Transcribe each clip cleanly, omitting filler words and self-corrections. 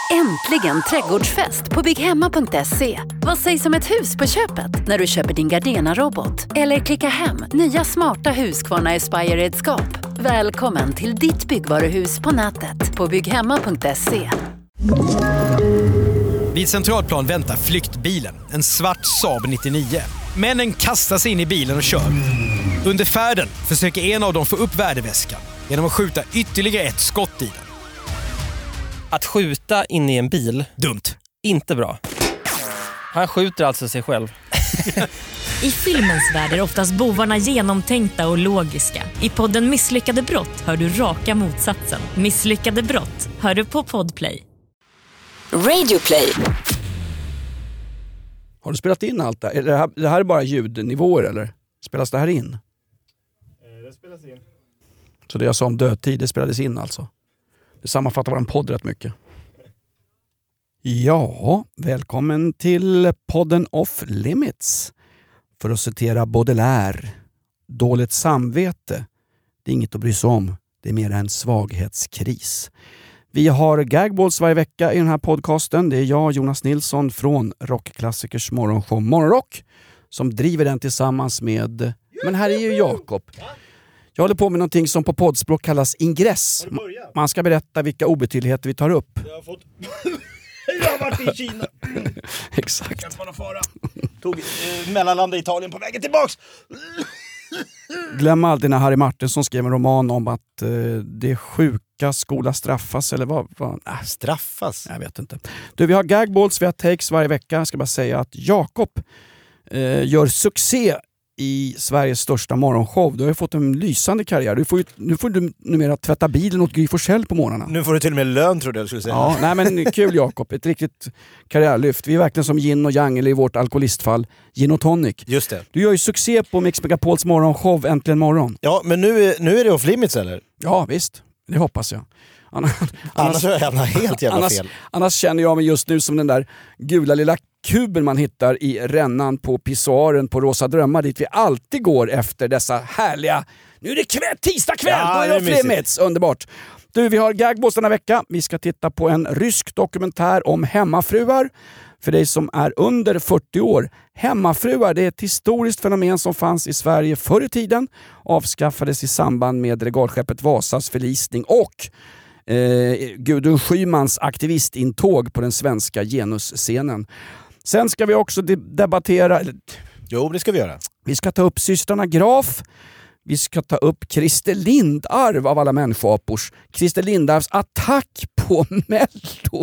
Äntligen trädgårdsfest på bygghemma.se. Vad sägs om ett hus på köpet när du köper din Gardena-robot? Eller klicka hem nya smarta Husqvarna Aspire-redskap. Välkommen till ditt byggvaruhus på nätet på bygghemma.se. Vid Centralplan väntar flyktbilen, en svart Saab 99. Männen kastar sig in i bilen och kör. Under färden försöker en av dem få upp värdeväskan genom att skjuta ytterligare ett skott i den. Att skjuta in i en bil, dumt. Inte bra. Han skjuter alltså sig själv. I filmens värld är oftast bovarna genomtänkta och logiska. I podden Misslyckade brott hör du raka motsatsen. Misslyckade brott hör du på Podplay. Radioplay. Har du spelat in allt där? Det här är bara ljudnivåer eller? Spelas det här in? Det spelas in. Så det jag sa om dödtid, det spelades in alltså? Det sammanfattar vår podd rätt mycket. Ja, välkommen till podden Off Limits. För att citera Baudelaire. Dåligt samvete, det är inget att bry sig om. Det är mer en svaghetskris. Vi har gagballs varje vecka i den här podcasten. Det är jag, Jonas Nilsson från Rockklassikers morgonshow Morgonrock, som driver den tillsammans med... Men här är ju Jakob. Jag håller på med någonting som på poddspråk kallas ingress. Man ska berätta vilka obetydligheter vi tar upp. Jag har varit i Kina. Exakt. Tog mellanlanda i Italien på vägen tillbaks. Glöm aldrig när Harry Martinsson skrev en roman om att det sjuka skola straffas. Eller vad? Straffas? Jag vet inte. Du, vi har gagballs, vi har takes varje vecka. Jag ska bara säga att Jakob gör succé i Sveriges största morgonshow. Du har ju fått en lysande karriär. Nu får du numera tvätta bilen åt Gry Forssell på morgnarna. Nu får du till och med lön, trodde jag skulle säga. Ja, nej men kul Jakob. Ett riktigt karriärlyft. Vi är verkligen som yin och yang, eller i vårt alkoholistfall gin och tonic. Just det. Du gör ju succé på Mix Megapols morgonshow Äntligen morgon. Ja, men nu är det off limits eller? Ja, visst. Det hoppas jag. Annars är jag helt jävla fel. Annars känner jag mig just nu som den där gula lilla kuben man hittar i rännan på pissoaren på Rosa Drömmar, dit vi alltid går efter dessa härliga... Nu är det tisdag kväll, ja, då är det off limits. Underbart. Du, vi har gagballs denna vecka. Vi ska titta på en rysk dokumentär om hemmafruar. För dig som är under 40 år. Hemmafruar, det är ett historiskt fenomen som fanns i Sverige förr i tiden. Avskaffades i samband med regalskeppet Vasas förlisning och Gudrun Schymans aktivistintåg på den svenska genusscenen. Sen ska vi också debattera... Jo, det ska vi göra. Vi ska ta upp systrarna Graf. Vi ska ta upp Christer Lindarw av alla människoapors. Christer Lindarws attack på Mello.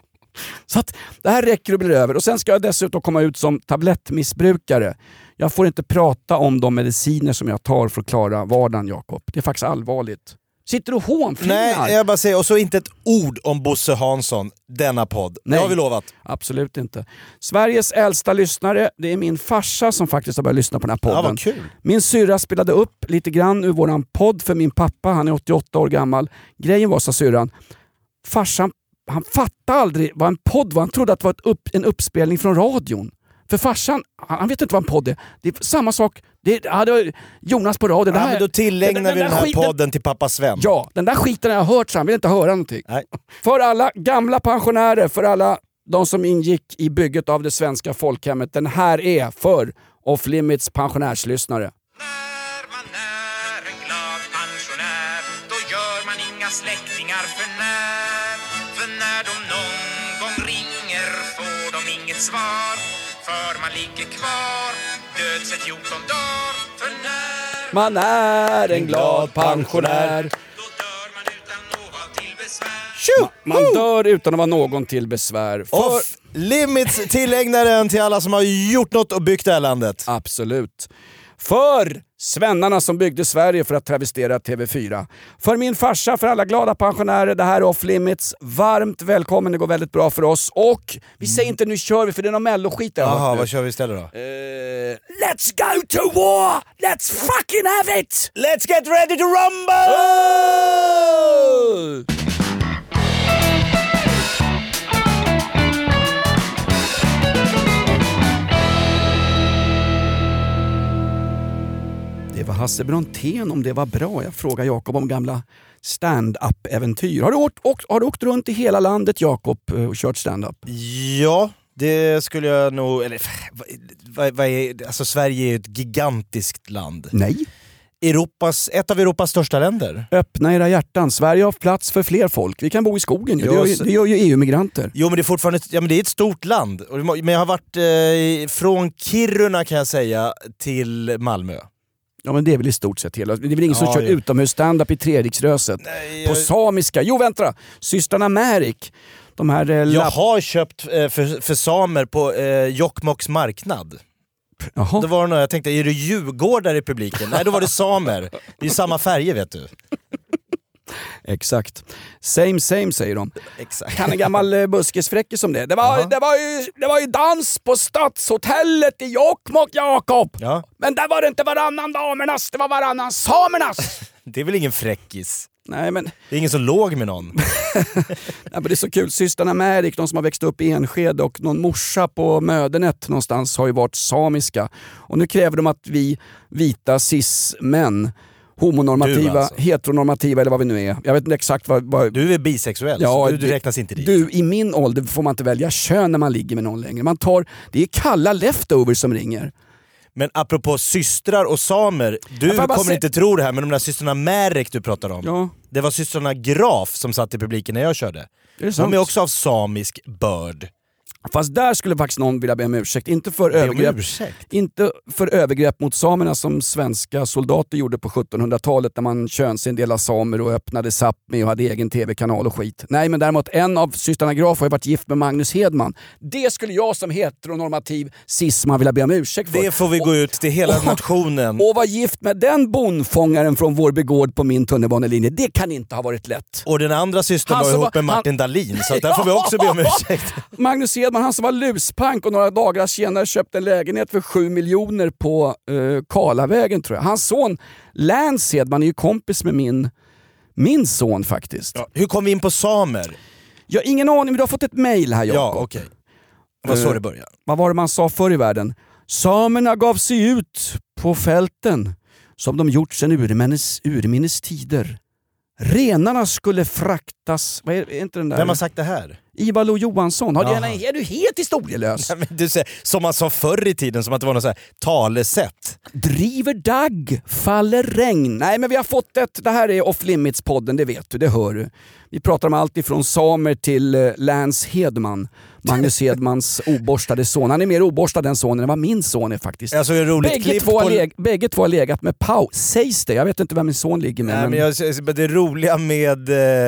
Så att det här räcker och blir över. Och sen ska jag dessutom komma ut som tablettmissbrukare. Jag får inte prata om de mediciner som jag tar för att klara vardagen, Jakob. Det är faktiskt allvarligt. Sitter du och hånflinar? Nej, jag bara säger, och så inte ett ord om Bosse Hansson, denna podd. Nej, det har vi lovat. Absolut inte. Sveriges äldsta lyssnare, det är min farsa som faktiskt har börjat lyssna på den här podden. Ja, vad kul. Min syrra spelade upp lite grann ur våran podd för min pappa, han är 88 år gammal. Grejen var, sa syrran, farsan, han fattade aldrig vad en podd var. Han trodde att det var en uppspelning från radion. För farsan, han vet inte vad en podd är. Det är samma sak. Det var Jonas på radio. Ja, men då tillägnar vi den här podden till pappa Sven. Ja, den där skiten har jag hört, så han vill inte höra någonting. Nej. För alla gamla pensionärer, för alla de som ingick i bygget av det svenska folkhemmet. Den här är för Off Limits pensionärslyssnare. När man är en glad pensionär, då gör man inga släktingar för när. För när de någon gång ringer får de inget svar. För man ligger kvar, död sedan 14 dagar. För när man är en glad pensionär, då dör man utan någon till besvär. Man dör utan att vara någon till besvär. Off Limits tillägnaren till alla som har gjort något och byggt det här landet. Absolut. För svennarna som byggde Sverige, för att travestera TV4. För min farsa, för alla glada pensionärer. Det här är Off Limits. Varmt välkommen, det går väldigt bra för oss. Och vi säger inte nu kör vi, för det är någon melloskit. Jaha, vad kör vi istället då? Let's go to war! Let's fucking have it! Let's get ready to rumble! Oh! Det var Hasse Brontén om det var bra. Jag frågar Jakob om gamla stand-up-äventyr. Har du åkt runt i hela landet, Jakob, och kört stand-up? Ja, det skulle jag nog... Eller, alltså Sverige är ju ett gigantiskt land. Nej. Ett av Europas största länder. Öppna era hjärtan. Sverige har plats för fler folk. Vi kan bo i skogen. Det gör ju EU-migranter. Jo, men det är fortfarande men det är ett stort land. Men jag har varit från Kiruna, kan jag säga, till Malmö. Ja, men det är väl i stort sett hela. Det är väl ingen som kör utomhus stand-up i Treriksröset. På samiska. Jo, vänta. Systrarna Märik. De här, jag har köpt för samer på Jokkmokks marknad. Jaha. Det var jag tänkte, är det djurgårdar i publiken? Nej, då var det samer. Det är ju samma färger, vet du. Exakt. Same säger de. Exakt. Kan en gammal buskisfräckis som det. Det var ju dans på Stadshotellet i Jokkmokk, Jakob. Ja. Men där var det inte varannan damernas, det var varannan samernas. Det är väl ingen fräckis? Nej, men... Det är ingen som låg med någon. Nej, men det är så kul. Systrarna Märik, de som har växt upp i Enskede, och någon morsa på Mödernet någonstans har ju varit samiska. Och nu kräver de att vi vita cis-män, homonormativa, alltså. Heteronormativa eller vad vi nu är. Jag vet inte exakt vad... Du är bisexuell, ja, så du räknas inte dit. Du, i min ålder får man inte välja kön när man ligger med någon längre. Det är kalla leftovers som ringer. Men apropå systrar och samer, du kommer inte tro det här, men de där systrarna Märek du pratar om. Ja. Det var systrarna Graf som satt i publiken när jag körde. De är också av samisk börd. Fast där skulle faktiskt någon vilja be om ursäkt. Inte för övergrepp mot samerna som svenska soldater gjorde på 1700-talet när man könsindelade samer och öppnade Sápmi och hade egen tv-kanal och skit. Nej, men däremot en av systrarna Graf har ju varit gift med Magnus Hedman. Det skulle jag som heteronormativ cisman vilja be om ursäkt för. Det får vi gå ut till hela nationen. Och vara gift med den bonfångaren från vår begård på min tunnelbanelinje, det kan inte ha varit lätt. Och den andra systern var ihop med Martin Dahlin, så där får vi också be om ursäkt. Magnus Hedman, han som var luspank och några dagar senare köpte en lägenhet för 7 miljoner på Karlavägen, tror jag. Hans son Lance Hedman är ju kompis med min son faktiskt. Ja, hur kom vi in på samer? Jag har ingen aning, men du har fått ett mejl här, Jakob. Ja, okej. Vad så det börjar? Vad var det man sa förr i världen? Samerna gav sig ut på fälten som de gjort sedan urminnes tider. Renarna skulle fraktas... Vad är inte den där? Vem har sagt det här? Ivar Lo Johansson. Är du helt historielös? Ja, men du säger, som man sa förr i tiden, som att det var något så här talesätt. Driver dagg, faller regn. Nej, men vi har fått det här är Off Limits-podden, det vet du, det hör du. Vi pratar om allt ifrån samer till Lance Hedman. Magnus Hedmans oborstade son. Han är mer oborstad än sonen än vad min son är faktiskt. Alltså, det är bägge två har legat med Pau. Sägs det? Jag vet inte vem min son ligger med. Nej, men det roliga med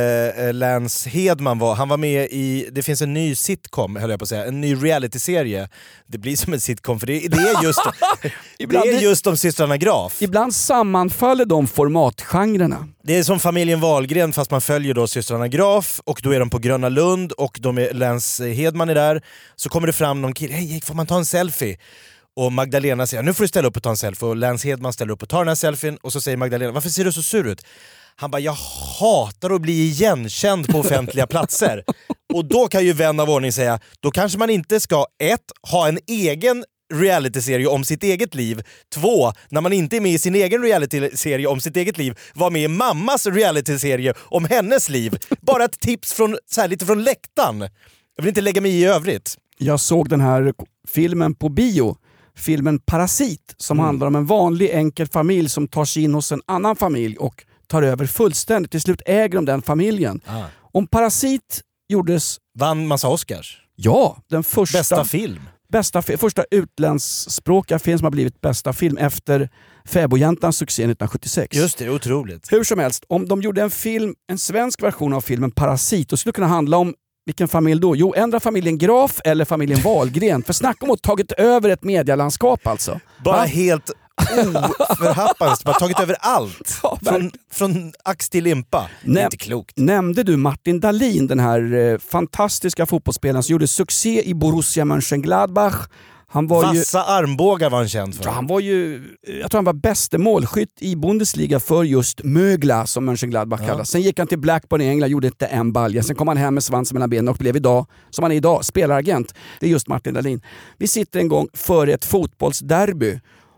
Lance Hedman han var med i, det finns en ny sitcom, höll jag på att säga, en ny realityserie. Det blir som en sitcom, för det är just det är just de systrarna Graf. Ibland sammanfaller de formatgenrerna. Det är som familjen Wahlgren, fast man följer då systrarna Graf, och då är de på Gröna Lund och Lance Hedman är där. Så kommer det fram någon kille, hej, får man ta en selfie? Och Magdalena säger, nu får du ställa upp och ta en selfie. Och Lance Hedman ställer upp och tar den här selfien, och så säger Magdalena, varför ser du så sur ut? Han bara, jag hatar att bli igenkänd på offentliga platser. Och då kan ju vän av ordning säga, då kanske man inte ska ha en egen realityserie om sitt eget liv. 2, när man inte är med i sin egen realityserie om sitt eget liv, var med i mammas realityserie om hennes liv. Bara ett tips från, så här, lite från läktaren. Jag vill inte lägga mig i övrigt. Jag såg den här filmen på bio. Filmen Parasit, som handlar om en vanlig enkel familj som tar sig in hos en annan familj och tar över fullständigt. Till slut äger de den familjen. Om Parasit gjordes... Vann massa Oscars? Ja, den första... Bästa film? Första utländskspråkiga film som har blivit bästa film efter Fäbodjäntans succé 1976. Just det, otroligt. Hur som helst, om de gjorde en svensk version av filmen Parasit, då skulle det kunna handla om vilken familj då? Jo, ändra familjen Graf eller familjen Wahlgren. För snacka om att tagit över ett medialandskap alltså. Bara helt oförhappans, bara tagit över allt. Ja, från ax till limpa. Det är inte klokt. Nämnde du Martin Dahlin, den här fantastiska fotbollsspelaren som gjorde succé i Borussia Mönchengladbach? Vassa armbågar var han känd för. Jag tror han var bäste målskytt i Bundesliga för just Mögla, som Mönchengladbach kallas. Sen gick han till Blackburn i England, gjorde inte en balja. Sen kom han hem med svansen mellan benen och blev idag, som han är idag, spelaragent. Det är just Martin Dahlin. Vi sitter en gång före ett fotbollsderby och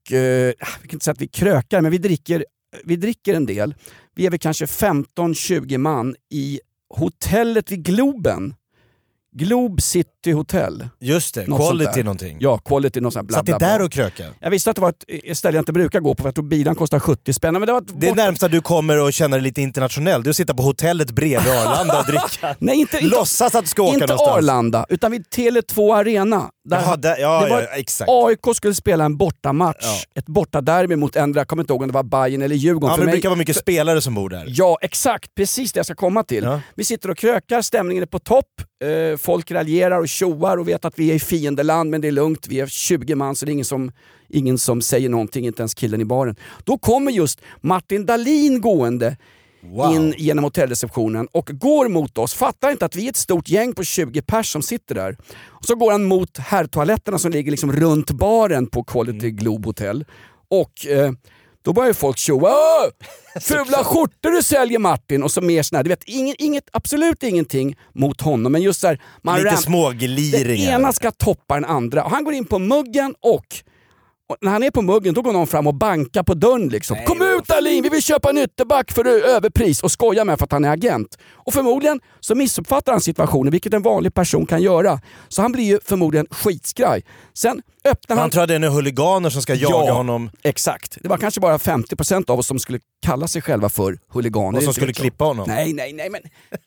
vi kan inte säga att vi krökar, men vi dricker en del. Vi är väl kanske 15-20 man i hotellet vid Globen. Globe City Hotel. Just det, Något quality någonting. Ja, quality något sånt. Så det är där och kröka. Jag visste att det var ett ställe jag inte brukar gå på, för jag tror bilen kostar 70 spänn. Men det är närmast du kommer och känner dig lite internationell. Du sitter på hotellet bredvid Arlanda och dricker. Nej, inte låtsas att du ska åka inte någonstans. Arlanda, utan vid Tele2 Arena. Där Exakt. AIK skulle spela en bortamatch. Ett bortaderby mot ändra, jag kommer inte ihåg om det var Bayern eller Djurgården. Ja, för men det mig, brukar vara mycket spelare som bor där. Ja, exakt. Precis det jag ska komma till. Ja. Vi sitter och krökar, stämningen är på topp. Folk raljerar och tjoar och vet att vi är i fiendeland, men det är lugnt. Vi är 20 man, så det är ingen som säger någonting, inte ens killen i baren. Då kommer just Martin Dahlin gående in genom hotellreceptionen och går mot oss. Fattar inte att vi är ett stort gäng på 20 pers som sitter där. Och så går han mot herrtoaletterna som ligger liksom runt baren på Quality Globe Hotel. Och då börjar folk tjoa. Fula skjortor du säljer, Martin. Och så mer sån här, du vet, absolut ingenting mot honom. Men just så här, lite smågliringar. Den ena ska toppa den andra. Och han går in på muggen och när han är på muggen, då går någon fram och bankar på dörren liksom. Kom ut Dahlin, vi vill köpa en ytterback för överpris, och skojar med för att han är agent. Och förmodligen så missuppfattar han situationen, vilket en vanlig person kan göra. Så han blir ju förmodligen skitskraj. Sen öppnar han... tror att det är en huliganer som ska jaga honom. Exakt. Det var kanske bara 50% av oss som skulle kalla sig själva för huliganer. Och som skulle klippa honom. Nej, men...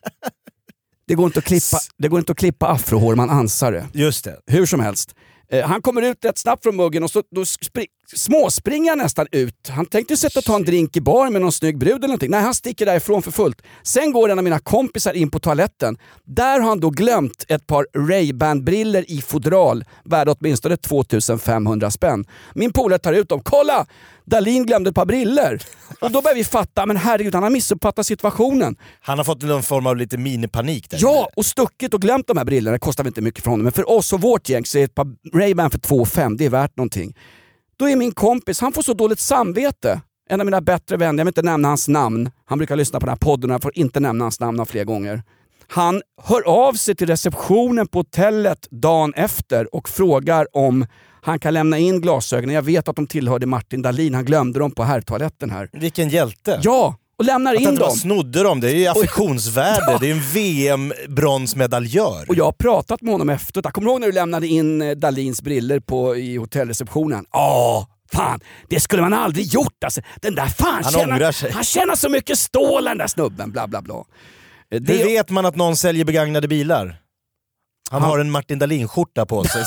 Det går inte att klippa afrohår, man ansar det. Just det. Hur som helst. Han kommer ut rätt snabbt från muggen och då småspringer han nästan ut. Han tänkte sätta och ta en drink i bar med någon snygg brud eller någonting. Nej, han sticker därifrån för fullt. Sen går en av mina kompisar in på toaletten. Där har han då glömt ett par Ray-Ban-briller i fodral, värda åtminstone 2500 spänn. Min polare tar ut dem. Kolla! Dahlin glömde ett par briller. Och då börjar vi fatta, men herregud, han har missuppfattat situationen. Han har fått någon form av lite minipanik där. Ja, och stuckit och glömt de här brillorna. Det kostar väl inte mycket för honom. Men för oss och vårt gäng så är ett par Ray-Ban för 2,5, det är värt någonting. Då är min kompis, han får så dåligt samvete. En av mina bättre vänner, jag vill inte nämna hans namn. Han brukar lyssna på den här podden och jag får inte nämna hans namn fler gånger. Han hör av sig till receptionen på hotellet dagen efter och frågar om han kan lämna in glasögonen. Jag vet att de tillhörde Martin Dahlin. Han glömde dem på herrtoaletten här. Vilken hjälte. Ja, och lämnar in dem. Snodde dem, det är ju affektionsvärde. Ja. Det är en VM-bronsmedaljör. Och jag har pratat med honom efter. Jag kommer ihåg när du lämnade in Dahlins briller i hotellreceptionen. Fan, det skulle man aldrig gjort. Alltså, den där han känner så mycket stål, den där snubben, bla bla bla. Hur vet man att någon säljer begagnade bilar? Han har en Martin Dahlin-skjorta på sig.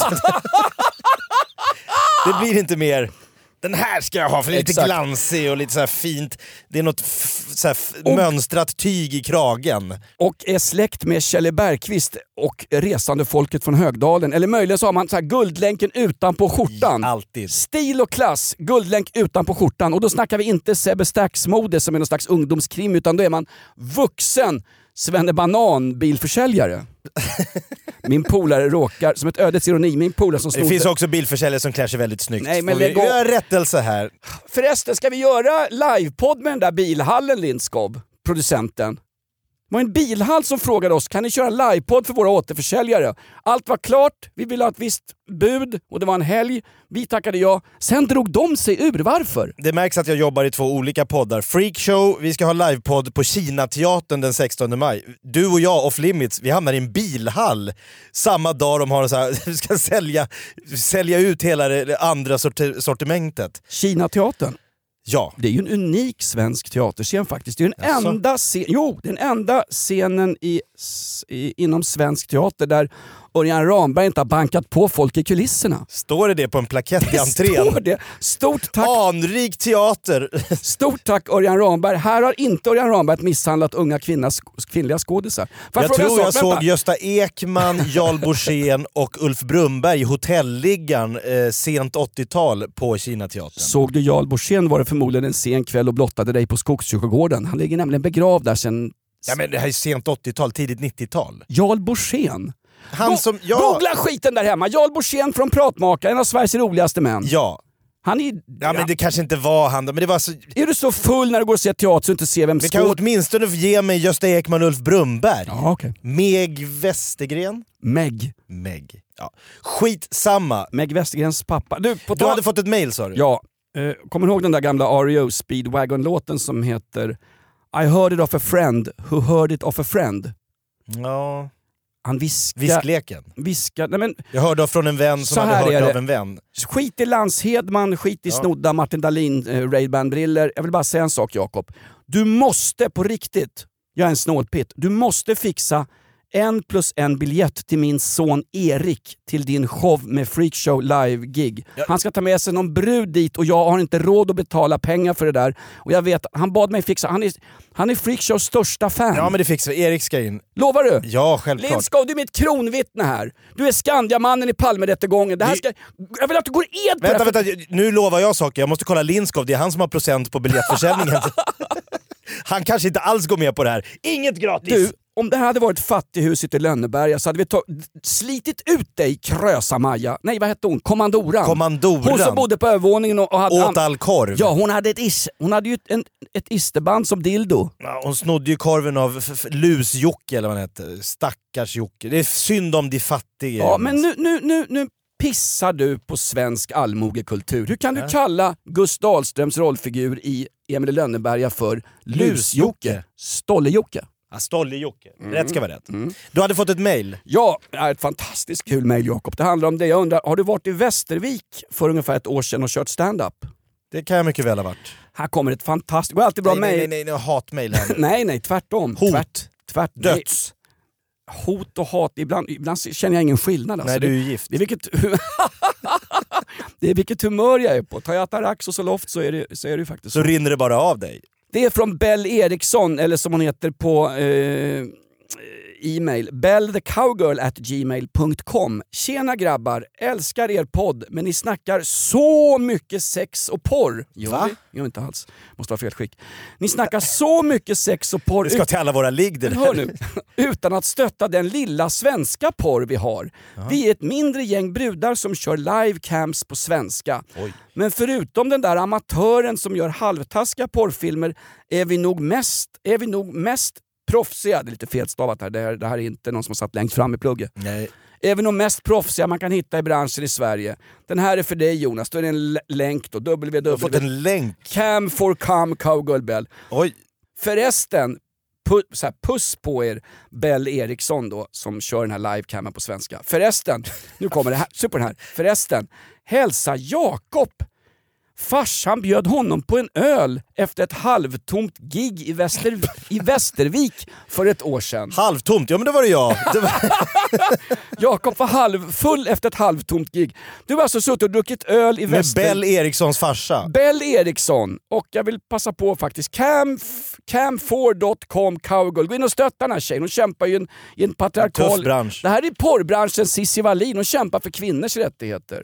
Det blir inte mer... Den här ska jag ha, för det är lite glansig och lite så här fint. Det är något mönstrat tyg i kragen. Och är släkt med Kjelle Bergqvist och resande folket från Högdalen. Eller möjligen så har man så här guldlänken utanpå skjortan. Alltid. Stil och klass, guldlänk utanpå skjortan. Och då snackar vi inte Sebbe Stax-mode som är någon slags ungdomskrim, utan då är man vuxen Svennebanan bilförsäljare. Min polare råkar, som ett ödets ironi, min polare som snodde... Det finns också bilförsäljare som klär sig väldigt snyggt. Nej, men vi gör rättelse här. Förresten, ska vi göra livepodd med den där bilhallen, Lindskov, producenten? Det var en bilhall som frågade oss, kan ni köra livepodd för våra återförsäljare? Allt var klart, vi ville ha ett visst bud och det var en helg. Vi tackade ja. Sen drog de sig ur. Varför? Det märks att jag jobbar i 2 olika poddar. Freakshow, vi ska ha livepodd på Kinateatern den 16 maj. Du och jag, Off Limits, vi hamnar i en bilhall samma dag de har så här, ska sälja ut hela det andra sortimentet. Kinateatern? Ja. Det är ju en unik svensk teaterscen faktiskt. Det är den enda scenen inom svensk teater där Örjan Ramberg inte har bankat på folk i kulisserna. Står det på en plakett i entrén? Står det. Stort tack. Anrik teater. Stort tack Örjan Ramberg. Här har inte Örjan Ramberg misshandlat unga kvinnliga skådisar. Jag tror jag såg Gösta Ekman, Jarl Borssén och Ulf Brumberg i Hotelliggan sent 80-tal på Kinateatern. Såg du Jarl Borssén var det förmodligen en sen kväll och blottade dig på Skogskyrkogården. Han ligger nämligen begravd där sen... Ja, men det här är sent 80-tal, tidigt 90-tal. Jarl Borssén? Googla skiten där hemma. Jarl Borssén från Pratmaka, en av Sveriges roligaste män. Ja. Men det kanske inte var han då, men det var så... Är du så full när du går och ser teater så inte ser vem vi kan åtminstone ge mig Gösta Ekman och Ulf Brumberg. Ja, okay. Meg Westergren. Meg. Ja. Skitsamma. Meg Westergrens pappa. Du hade fått ett mail, sa du? Ja. Kommer du ihåg den där gamla R.E.O. Speedwagon-låten som heter I heard it of a friend who heard it of a friend? Ja. Han Viskleken. Nej men, Jag hörde från en vän som hade hört av en vän. Skit i Lans Hedman, skit i snodda Martin Dahlin, Ray-Ban-briller. Jag vill bara säga en sak, Jakob. Du måste på riktigt, jag är en snålpitt, du måste fixa 1+1 biljett till min son Erik till din show med Freakshow live-gig. Han ska ta med sig någon brud dit och jag har inte råd att betala pengar för det där. Och jag vet, han bad mig fixa, han är Freakshows största fan. Ja men det fixar vi, Erik ska in. Lovar du? Ja, självklart. Lindskov, du är mitt kronvittne här. Du är Skandiamannen i Palmerättegången. Jag vill att du går ed på Vänta, nu lovar jag saker. Jag måste kolla Lindskov, det är han som har procent på biljettförsäljningen. Han kanske inte alls går med på det här. Inget gratis! Du, om det här hade varit fattighuset i Lönneberga så hade vi slitit ut dig, Krösa-Maja. Nej, vad hette hon? Kommandoran. Hon som bodde på övervåningen och hade... Åt all korv. Ja, hon hade ju ett isterband som dildo. Ja, hon snodde ju korven av Lus-Jocke eller vad han heter. Stackars Jocke. Det är synd om de fattiga. Ja, men nu pissar du på svensk allmogekultur. Hur kan du kalla Gust Dahlströms rollfigur i Emil Lönneberga för Lus-Jocke? Stolle-Jocke. Ja, Stolle-Jocke. Rätt ska vara rätt. Du hade fått ett mejl. Ja, det är ett fantastiskt kul mejl, Jakob. Det handlar om det. Jag undrar, har du varit i Västervik för ungefär ett år sedan och kört stand-up? Det kan jag mycket väl ha varit. Här kommer ett fantastiskt... Det går alltid bra mejl. Nej, hatmejl här. nej, tvärtom. Hot. Döds. Hot och hat, ibland känner jag ingen skillnad. Alltså. Nej, du är gift. Det är vilket humör jag är på. Tar jag Atarax och Zoloft så är det faktiskt så. Så rinner det bara av dig. Det är från Bell Eriksson, eller som hon heter på e-mail, bellthecowgirl@gmail.com. Tjena grabbar, älskar er podd, men ni snackar så mycket sex och porr. Va? Jo, inte alls. Måste vara fel skick. Ni snackar så mycket sex och porr. Det ska till alla våra ligg det hör nu. Utan att stötta den lilla svenska porr vi har. Vi är ett mindre gäng brudar som kör livecams på svenska. Oj. Men förutom den där amatören som gör halvtaskiga porrfilmer är vi nog mest proffsiga. Det är lite felstavat här. Det här är inte någon som har satt längst fram i plugget. Nej. Är vi nog mest proffsiga man kan hitta i branschen i Sverige. Den här är för dig, Jonas. Då är det en länk då. Du har fått en länk. Cam for Come Cowgirl Bell. Oj. Förresten, puss på er Bell Eriksson då som kör den här livecamen på svenska. Förresten, nu kommer det här, super den här. Förresten, hälsa Jakob. Farsan bjöd honom på en öl efter ett halvtomt gig i Västervik för ett år sedan. Halvtomt? Ja, men det var det jag. Jakob var halvfull efter ett halvtomt gig. Du har alltså suttit och druckit öl i Västervik. Med Bell Erikssons farsa. Bell Eriksson. Och jag vill passa på faktiskt. Cam4.com Cowgirl. Gå in och stötta den här tjejen. Hon kämpar ju i en patriarkal... Tuff bransch. Det här är porrbranschen Cissi Wallin. Hon kämpar för kvinnors rättigheter.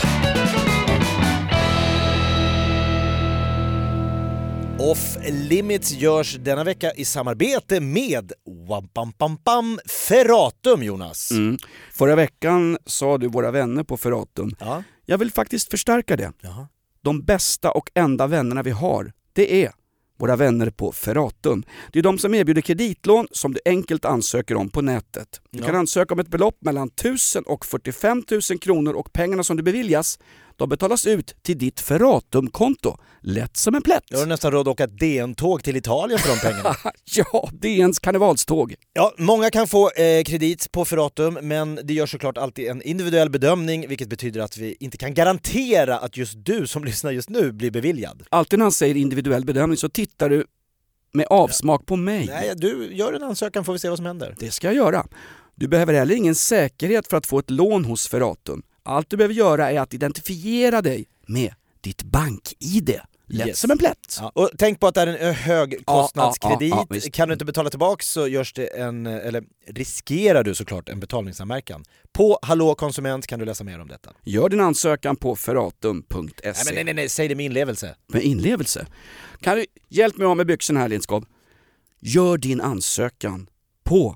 Off Limits görs denna vecka i samarbete med Ferratum, Jonas. Förra veckan sa du våra vänner på Ferratum. Ja. Jag vill faktiskt förstärka det. Jaha. De bästa och enda vännerna vi har, det är våra vänner på Ferratum. Det är de som erbjuder kreditlån som du enkelt ansöker om på nätet. Du kan ansöka om ett belopp mellan 1000 och 45 000 kronor och pengarna som du beviljas, de betalas ut till ditt Ferratum-konto. Lätt som en plätt. Jag har nästan råd att åka DN-tåg till Italien för de pengarna. Ja, DNs karnevalståg. Ja, många kan få kredit på Ferratum, men det gör såklart alltid en individuell bedömning, vilket betyder att vi inte kan garantera att just du som lyssnar just nu blir beviljad. Alltid när han säger individuell bedömning så tittar du med avsmak på mig. Nej, du gör en ansökan, får vi se vad som händer. Det ska jag göra. Du behöver heller ingen säkerhet för att få ett lån hos Ferratum. Allt du behöver göra är att identifiera dig med ditt bank-ID. Lätt som en plätt. Ja. Och tänk på att det är en högkostnadskredit. Ja, kan du inte betala tillbaka så görs det riskerar du såklart en betalningsanmärkan. På Hallå Konsument kan du läsa mer om detta. Gör din ansökan på ferratum.se. Nej, säg det med inlevelse. Med inlevelse? Kan du hjälpa mig med byxorna här, Lindskov? Gör din ansökan på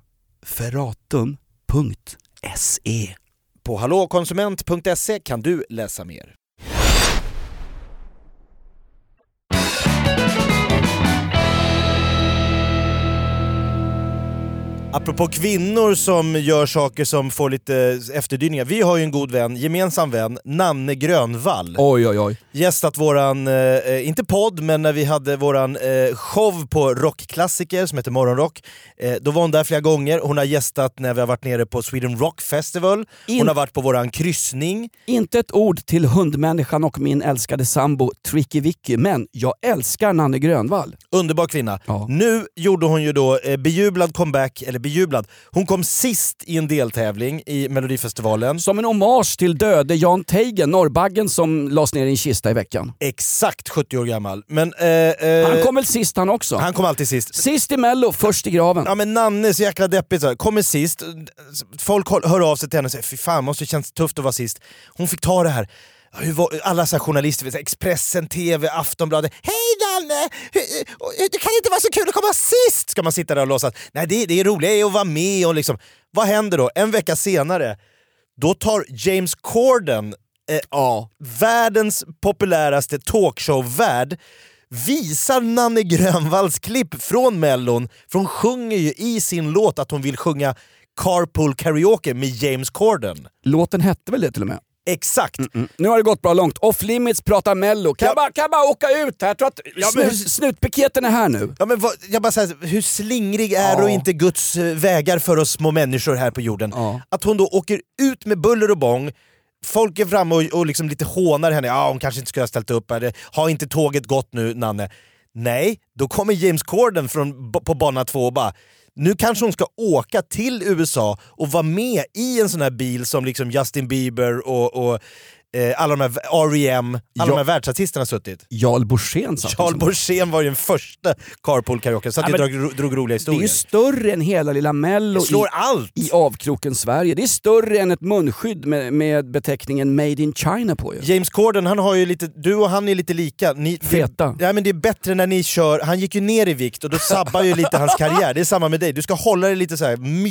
ferratum.se. På hallåkonsument.se kan du läsa mer. Apropå kvinnor som gör saker som får lite efterdyningar. Vi har ju en god vän, gemensam vän, Nanne Grönvall. Oj. Gästat våran, inte podd, men när vi hade våran show på rockklassiker som heter Morgonrock. Då var hon där flera gånger. Hon har gästat när vi har varit nere på Sweden Rock Festival. Hon har varit på våran kryssning. Inte ett ord till hundmänniskan och min älskade sambo Tricky Vicky, men jag älskar Nanne Grönvall. Underbar kvinna. Ja. Nu gjorde hon ju då bejublad comeback, eller bejublad. Hon kom sist i en deltävling i Melodifestivalen. Som en hommage till döde Jan Teigen, norrbaggen som lades ner i en kista i veckan. Exakt 70 år gammal. Men, han kom väl sist han också? Han kom alltid sist. Sist i Mello, först i graven. Ja, men Nanne är så jäkla deppigt. Så. Kommer sist, folk hör av sig till henne och säger fy fan, måste kännas tufft att vara sist. Hon fick ta det här. Alla så här journalister, Expressen, TV, Aftonbladet. Hej Nanne! Det kan inte vara så kul att komma sist! Ska man sitta där och låtsas. Nej, det är roligt att vara med och liksom. Vad händer då? En vecka senare, då tar James Corden, världens populäraste talkshow-värd, visar Nanne Grönvalls klipp från Mellon. För hon sjunger ju i sin låt att hon vill sjunga Carpool Karaoke med James Corden. Låten hette väl det till och med? Exakt. Nu har det gått bra långt. Off Limits pratar Mello. Kan jag bara åka ut här? Jag tror att snutpiketen är här nu. Ja, men jag bara säger, hur slingrig är och inte Guds vägar för oss små människor här på jorden. Att hon då åker ut med buller och bång. Folk är framme och liksom lite hånar henne. Ja, hon kanske inte skulle ha ställt upp. Har inte tåget gått nu, Nanne? Nej, då kommer James Corden på bana 2 och bara... Nu kanske hon ska åka till USA och vara med i en sån här bil som liksom Justin Bieber och alla de här R.E.M. alla de här världsartisterna har suttit. Jarl Borssén satt. Jarl Borssén var ju den första Carpool Karaoke, så att jag drog roliga historier. Det är ju större än hela lilla Mello i avkroken Sverige. Det är större än ett munskydd med beteckningen Made in China på. Ju. James Corden, han har ju lite, du och han är lite lika. Feta. Ja, men det är bättre när ni kör, han gick ju ner i vikt och då sabbar ju lite hans karriär. Det är samma med dig, du ska hålla dig lite så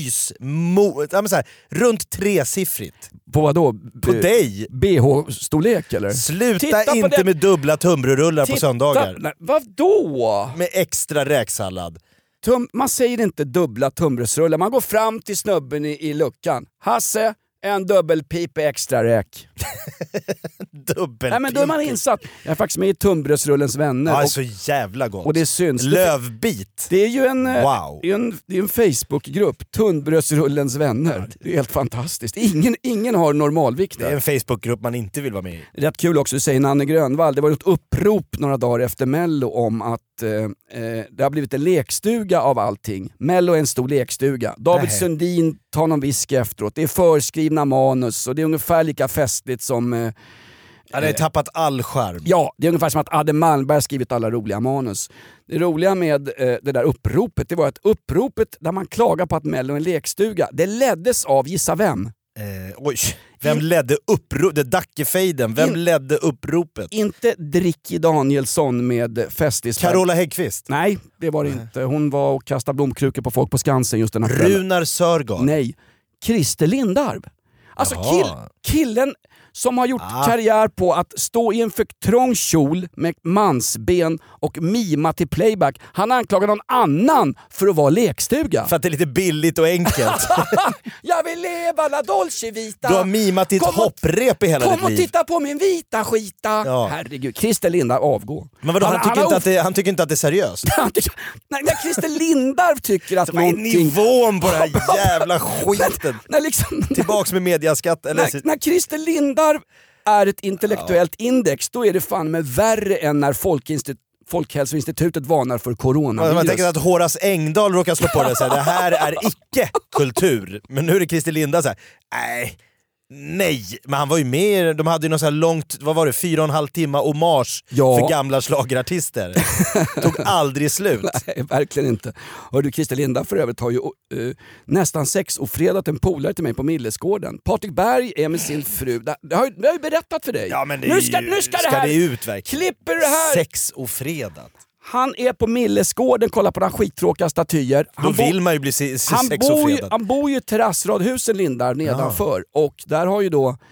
här runt 3-siffrigt. På vad då? På dig? BH-storlek eller? Sluta inte med dubbla tunnbrödsrullar på söndagar. Nej, vadå? Med extra räksallad. Man säger inte dubbla tunnbrödsrullar. Man går fram till snubben i luckan. Hasse, en dubbelpipa extra räk. Dubbelpipa? Nej, men då är man insatt. Jag är faktiskt med i tunnbrödsrullens vänner. Ja, så jävla gott. Och det syns. Lövbit. Det är ju en, wow. det är en Facebookgrupp, tunnbrödsrullens vänner. Det är helt fantastiskt. Ingen har normalvikt där. Det är en Facebookgrupp man inte vill vara med i. Rätt kul också, säger Nanne Grönvall. Det var ett upprop några dagar efter Mello om att det har blivit en lekstuga av allting. Mello är en stor lekstuga. David Sundin tar någon whisky efteråt. Det är förskrivna manus och det är ungefär lika festligt som... Han har tappat all charm. Ja, det är ungefär som att Adde Malmberg skrivit alla roliga manus. Det roliga med det där uppropet, det var att uppropet där man klagar på att Mello är en lekstuga, det leddes av, gissa vem? Vem ledde uppropet? Det Dackefejden. Vem ledde uppropet? Inte Dricky Danielsson med festis. Carola Häggkvist? Nej, det var det inte. Hon var och kastade blomkrukor på folk på Skansen just den här kvällen. Runar Sörgård? Nej, Christer Lindarw. Alltså killen som har gjort karriär på att stå i en för trång kjol med mansben och mima till playback. Han anklagar någon annan för att vara lekstuga. För att det är lite billigt och enkelt. Jag vill leva la dolce vita. Du har mimat ditt hopprep i hela ditt liv. Kom och titta på min vita skita. Ja. Herregud, Christer Lindarw avgå. Men vadå, han tycker inte att det är seriöst? när Christer Lindarw tycker att någonting... Vad är nivån på den här jävla skiten? Tillbaks med mediaskatt. Eller... När Christer Lindarw är ett intellektuellt index, då är det fan med värre än när Folkhälsoinstitutet varnar för coronavirus. Man tänker att Horace Engdahl råkar slå på det så här, det här är icke kultur. Men nu är det Christer Lindarw så här, nej, men han var ju med, de hade ju något så här långt, vad var det, 4,5 timmar hommage för gamla schlagerartister. Tog aldrig slut. Nej, verkligen inte. Hör du, Christer Lindarw för övrigt har ju nästan sexofredat en polare till mig på Millesgården. Patrik Berg är med sin fru. Det har jag ju berättat för dig. Ja, men nu ska det här ut verkligen. Klipper det här. Sexofredat. Han är på Millesgården, kollar på några skittråkiga statyer. Då vill man ju bli sexofredad. Han bor ju i terrassradhusen Lindarw nedanför. Och där har ju då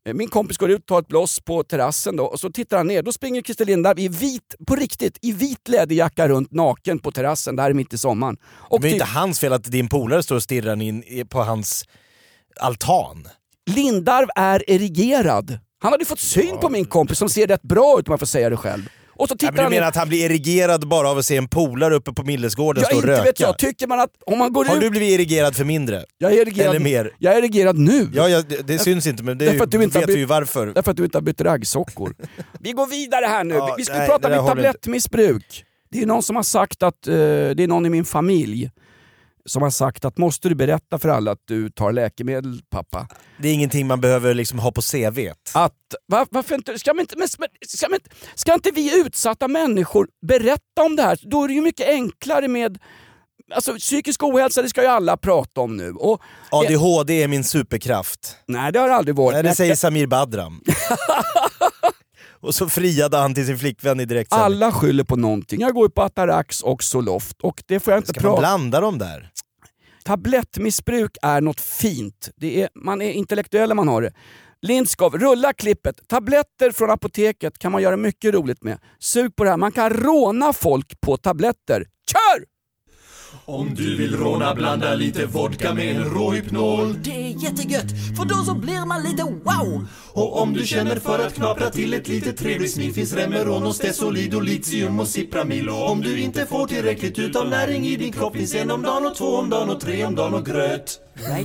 Min kompis går ut och tar ett bloss på terrassen då, och så tittar han ner. Då springer Christer Lindarw i vit läderjacka runt naken på terrassen. Det här är mitt i sommaren. Och det är inte hans fel att din polare står och stirrar in på hans altan. Lindarw är erigerad. Han hade fått syn på min kompis som ser rätt bra ut om man får säga det själv. Och så tittar men du menar att han blir erigerad bara av att se en polare uppe på Millesgården stå och röka? Vet jag. Tycker man att om man går Har ut... du blivit erigerad för mindre? Jag är erigerad, eller mer? Jag är erigerad nu. Ja, det syns inte, men det vet vi ju varför. Därför att du inte har bytt raggsockor. Vi går vidare här nu. Vi ska prata om tablettmissbruk. Det är någon som har sagt att det är någon i min familj som har sagt att måste du berätta för alla att du tar läkemedel, pappa? Det är ingenting man behöver liksom ha på CV:t. Varför inte? Ska inte vi utsatta människor berätta om det här? Då är det ju mycket enklare med... Alltså psykisk ohälsa, det ska ju alla prata om nu. Och ADHD är min superkraft. Nej, det har aldrig varit. Nej, det säger Samir Badram. Och så friade han till sin flickvän i direktsändning. Alla skyller på någonting. Jag går på Atarax och Zoloft och det får jag inte prata om. Ska man blanda dem där? Tablettmissbruk är något fint. Man är intellektuell när man har det. Lindskov, rulla klippet. Tabletter från apoteket kan man göra mycket roligt med. Sug på det här. Man kan råna folk på tabletter. Kör! Om du vill råna, blanda lite vodka med en Rohypnol. Det är jättegött, för då så blir man lite wow. Och om du känner för att knapra till ett litet trevligt smil finns Remeron och Stesolid och Litium och Cipramil. Och om du inte får tillräckligt utav näring i din kropp finns en om dagen och 2 om dagen och 3 om dagen och gröt.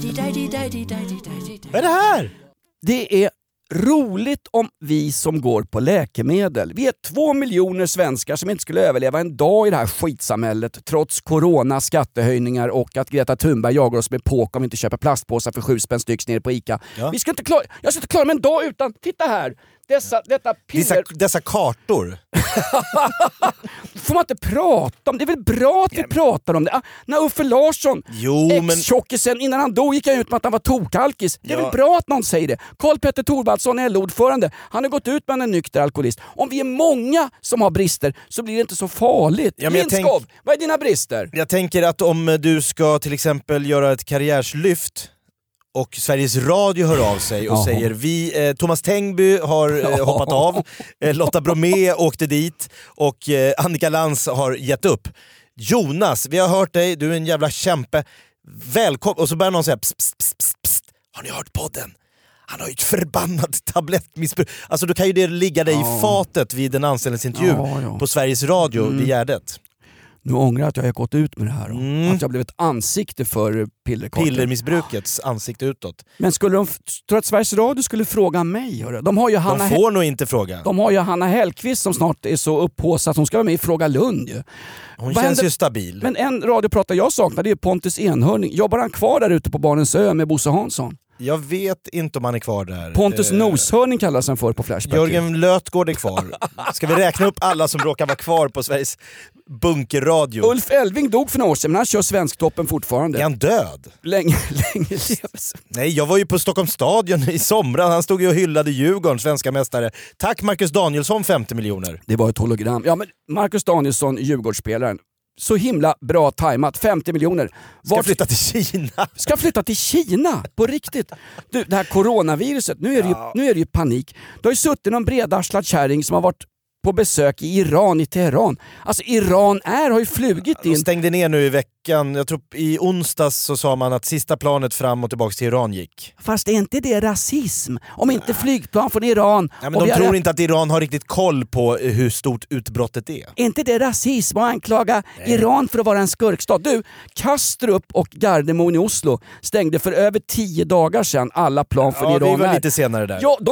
Vad är det här? Det är roligt om vi som går på läkemedel. Vi är 2 miljoner svenskar som inte skulle överleva en dag i det här skitsamhället trots corona, skattehöjningar och att Greta Thunberg jagar oss med påk om vi inte köper plastpåsar för 7 spänn styck nere på Ica. Ja. Jag ska inte klara mig en dag utan, titta här, dessa kartor. Får man inte prata om det? Det är väl bra att vi pratar om det. När Uffe Larsson, ex-tjockisen, innan han dog gick han ut med att han var tokalkis. Det är väl bra att någon säger det. Karl-Petter Thorvaldsson är LO-ordförande. Han har gått ut med en nykter alkoholist. Om vi är många som har brister så blir det inte så farligt. Lindskov, vad är dina brister? Jag tänker att om du ska till exempel göra ett karriärslyft och Sveriges Radio hör av sig och säger Thomas Tengby har hoppat av, Lotta Bromé åkte dit och Annika Lantz har gett upp. Jonas, vi har hört dig, du är en jävla kämpe. Välkommen. Och så börjar någon säga pst. Har ni hört podden? Han har ju ett förbannat tablettmissbruk. Alltså då kan ju det ligga dig i fatet vid en anställningsintervju på Sveriges Radio vid Gärdet. Nu ångrar att jag har gått ut med det här. Att jag blev ett ansikte för pillermissbrukets ansikte utåt. Men skulle de, tror att Sveriges Radio skulle fråga mig? De har ju de får nog inte fråga. De har ju Hanna Hellqvist som snart är så upphåsad att hon ska vara med i Fråga Lund. Ju. Hon känns ju stabil. Men en radiopratare jag saknar, det är Pontus Enhörning. Jobbar han kvar där ute på Barnens ö med Bosse Hansson? Jag vet inte om han är kvar där. Pontus Noshörning kallas han för på Flashback. Jörgen Lötgård är kvar. Ska vi räkna upp alla som råkar vara kvar på Sveriges bunkerradio? Ulf Elving dog för några år sedan, men han kör Svensktoppen fortfarande. Är han död? Länge lever. Nej, jag var ju på Stockholms stadion i somras. Han stod ju och hyllade Djurgården, svenska mästare. Tack Marcus Danielsson, 50 miljoner. Det var ett hologram. Ja, men Marcus Danielsson, Djurgårdsspelaren. Så himla bra tajmat, 50 miljoner. Ska flytta till Kina. Ska flytta till Kina, på riktigt. Du, det här coronaviruset, nu är det ju panik. Du har ju suttit någon bredarslad kärring som har varit på besök i Iran, i Teheran. Alltså Iran har ju flugit in. De stängde ner nu i veckan. Jag tror i onsdags så sa man att sista planet fram och tillbaka till Iran gick. Fast är inte det rasism? Om inte flygplan från Iran... Ja, men de tror inte att Iran har riktigt koll på hur stort utbrottet är. Är inte det rasism att anklaga Iran för att vara en skurkstat? Du, Kastrup och Gardermoen i Oslo stängde för över 10 dagar sedan alla plan från Iran. Ja, vi var lite senare där. Ja,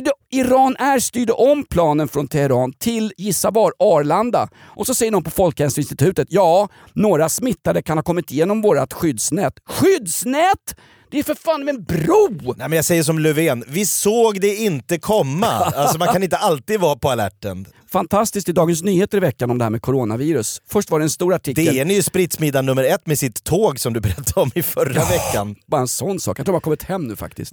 Iran styrde om planen från Teheran till, gissa var, Arlanda. Och så säger någon på Folkhälsoinstitutet, några smittade kan ha kommit igenom vårat skyddsnät. Skyddsnät? Det är för fan en bro! Nej, men jag säger som Löfven, vi såg det inte komma. Alltså man kan inte alltid vara på alerten. Fantastiskt i Dagens Nyheter i veckan om det här med coronavirus. Först var det en stor artikel. Det är ju spritsmidan nummer 1 med sitt tåg som du berättade om i förra veckan. Bara en sån sak. Jag tror jag har kommit hem nu faktiskt.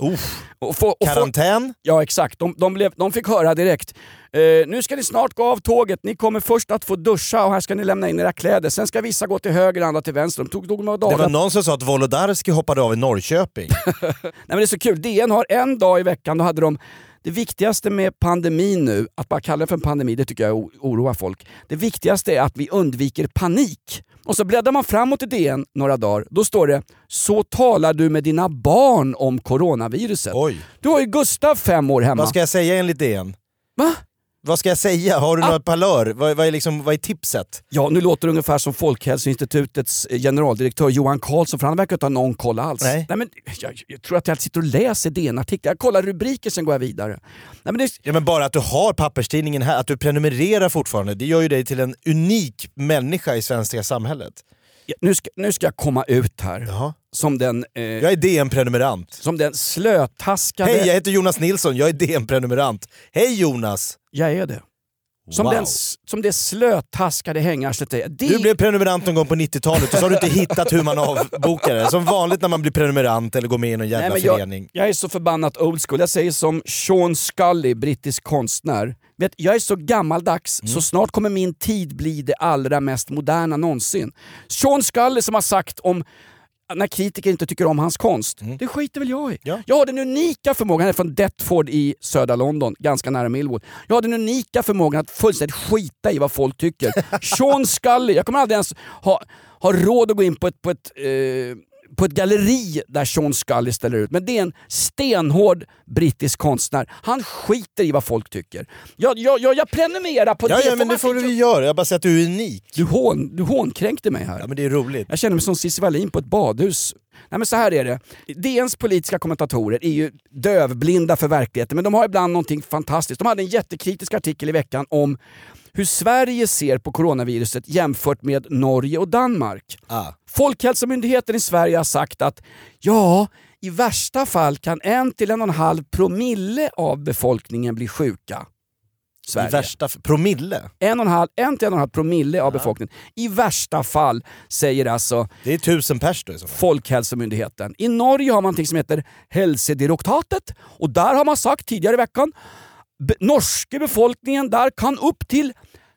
Karantän? Ja, exakt. De fick höra direkt. Nu ska ni snart gå av tåget. Ni kommer först att få duscha och här ska ni lämna in era kläder. Sen ska vissa gå till höger och andra till vänster. Det var någon som sa att Wolodarski hoppade av i Norrköping. Nej, men det är så kul. DN har en dag i veckan, då hade de Det viktigaste med pandemin nu, att bara kalla det för en pandemi, det tycker jag oroar folk. Det viktigaste är att vi undviker panik. Och så bläddrar man framåt i DN några dagar. Då står det: så talar du med dina barn om coronaviruset. Oj. Du har ju Gustav 5 år hemma. Vad ska jag säga enligt DN? Va? Vad ska jag säga? Har du något palör? Vad är tipset? Ja, nu låter det ungefär som Folkhälsoinstitutets generaldirektör Johan Karlsson, för han verkar inte ha någon koll alls. Nej men jag tror att jag sitter och läser DN-artiklar. Jag kollar rubriker, sen går jag vidare. Nej, men Ja, men bara att du har papperstidningen här, att du prenumererar fortfarande, det gör ju dig till en unik människa i svenska samhället. Ja, nu ska jag komma ut här. Jaha. Som den... Jag är DN-prenumerant. Som den slötaskade... Hej, jag heter Jonas Nilsson, jag är DN-prenumerant. Hej Jonas! Jag är det. Som det slötaskade hängarslet. Du blev prenumerant någon gång på 90-talet och så har du inte hittat hur man avbokar det. Som vanligt när man blir prenumerant eller går med i någon jävla förening. Jag är så förbannat old school. Jag säger som Sean Scully, brittisk konstnär. Jag är så gammaldags, så snart kommer min tid bli det allra mest moderna någonsin. Sean Scully som har sagt om när kritiker inte tycker om hans konst. Det skiter väl jag i. Ja. Jag har den unika förmågan, han är från Deptford i södra London, ganska nära Millwall. Jag har den unika förmågan att fullständigt skita i vad folk tycker. Sean Scully, jag kommer aldrig ens ha råd att gå in på ett galleri där Sean Scully ställer ut. Men det är en stenhård brittisk konstnär. Han skiter i vad folk tycker. Jag prenumererar på det. Ja, men det får du göra. Jag bara säger att du är unik. Du hånkränkte mig här. Ja, men det är roligt. Jag känner mig som Cissi Wallin på ett badhus. Nej, men så här är det. DNs politiska kommentatorer är ju dövblinda för verkligheten, men de har ibland någonting fantastiskt. De hade en jättekritisk artikel i veckan om hur Sverige ser på coronaviruset jämfört med Norge och Danmark. Folkhälsomyndigheten i Sverige har sagt att i värsta fall kan 1-1,5 promille av befolkningen bli sjuka. Sverige. I värsta promille? 1-1,5 promille av befolkningen. I värsta fall, säger alltså... Det är 1000 pers då i så fall. Folkhälsomyndigheten. I Norge har man något som heter Helsedirektoratet. Och där har man sagt tidigare i veckan norska befolkningen där kan upp till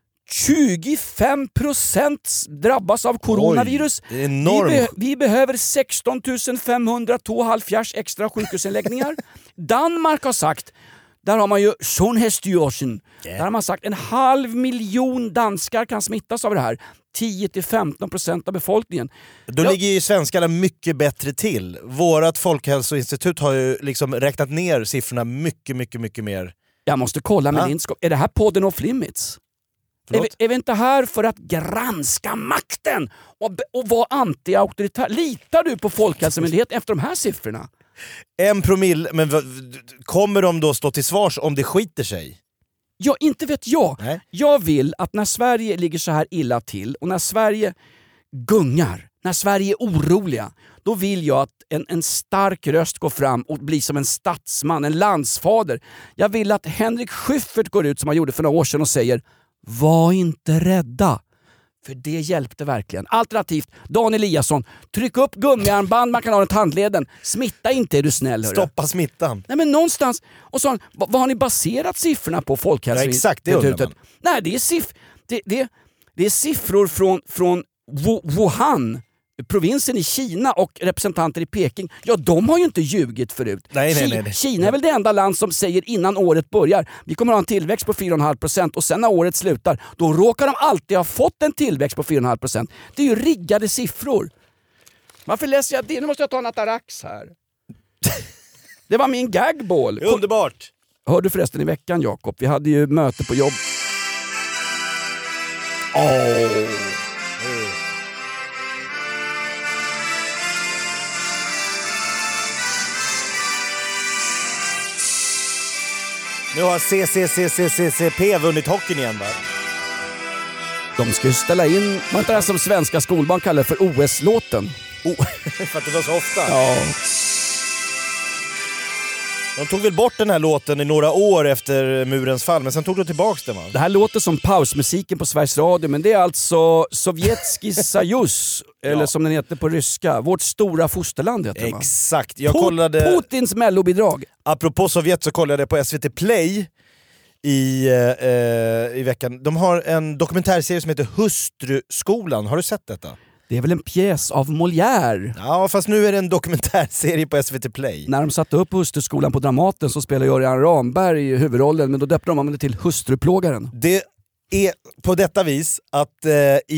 25% drabbas av coronavirus. Oj, det är enormt. Vi behöver 16 500 extra sjukhusinläggningar. Danmark har sagt, där har man ju Sundhedsstyrelsen. Där har man sagt 500 000 danskar kan smittas av det här. 10-15% av befolkningen. Då ligger ju svenskarna mycket bättre till. Vårat folkhälsoinstitut har ju liksom räknat ner siffrorna mycket mer. Jag måste kolla med din skåp. Är det här podden Off Limits? Är vi inte här för att granska makten och vara anti-auktoritär? Litar du på Folkhälsomyndigheten efter de här siffrorna? 1 promille, men kommer de då stå till svars om det skiter sig? Ja, inte vet jag. Nej. Jag vill att när Sverige ligger så här illa till och när Sverige gungar, när Sverige är oroliga, då vill jag att en stark röst går fram och blir som en statsman, en landsfader. Jag vill att Henrik Schyffert går ut som han gjorde för några år sedan och säger: var inte rädda. För det hjälpte verkligen. Alternativt, Dan Eliasson, tryck upp gummiarmband man kan ha runt handleden. Smitta inte, är du snäll. Stoppa smittan. Nej, men någonstans. Och så, vad har ni baserat siffrorna på, Folkhälsoinstitutet? Ja, exakt, det undrar man. Nej, det är siffror från Wuhan, provinsen i Kina, och representanter i Peking. Ja, de har ju inte ljugit förut. Nej. Kina är väl det enda land som säger innan året börjar: vi kommer att ha en tillväxt på 4,5%, och sen när året slutar, då råkar de alltid ha fått en tillväxt på 4,5%. Det är ju riggade siffror. Varför läser jag det? Nu måste jag ta en Atarax här. Det var min gagball. Underbart. Hörde du förresten i veckan, Jakob? Vi hade ju möte på jobb. Nu har CCCCCP vunnit hockeyn igen, va? De ska ju ställa in, man inte det som svenska skolbarn kallar för OS-låten. För att det var så ofta. Ja. De tog väl bort den här låten i några år efter murens fall, men sen tog de tillbaks den, va? Det här låter som pausmusiken på Sveriges Radio, men det är alltså Sovjetski Sajus, eller som den heter på ryska, vårt stora fosterland heter det, va? Exakt, jag kollade... Putins mellobidrag. Apropå Sovjet så kollade jag på SVT Play i veckan. De har en dokumentärserie som heter Hustruskolan, har du sett detta? Det är väl en pjäs av Molière. Ja, fast nu är det en dokumentärserie på SVT Play. När de satte upp Hustruskolan på Dramaten så spelade Örjan Ramberg i huvudrollen, men då döpte de det till Hustruplågaren. Det är på detta vis att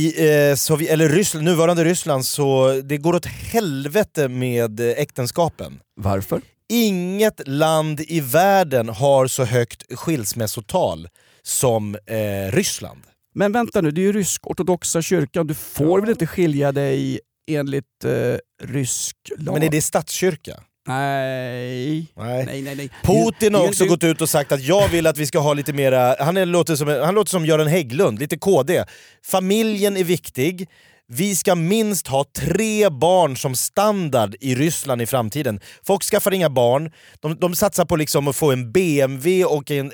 nuvarande Ryssland, så det går åt helvete med äktenskapen. Varför? Inget land i världen har så högt skilsmässotal som Ryssland. Men vänta nu, det är ju rysk-ortodoxa kyrkan. Du får väl inte skilja dig enligt rysk lag? Men är det statskyrka? Nej. Putin har också gått ut och sagt att jag vill att vi ska ha lite mera... Han låter som Göran Hägglund, lite KD. Familjen är viktig. Vi ska minst ha 3 barn som standard i Ryssland i framtiden. Folk skaffar inga barn. De satsar på liksom att få en BMW och en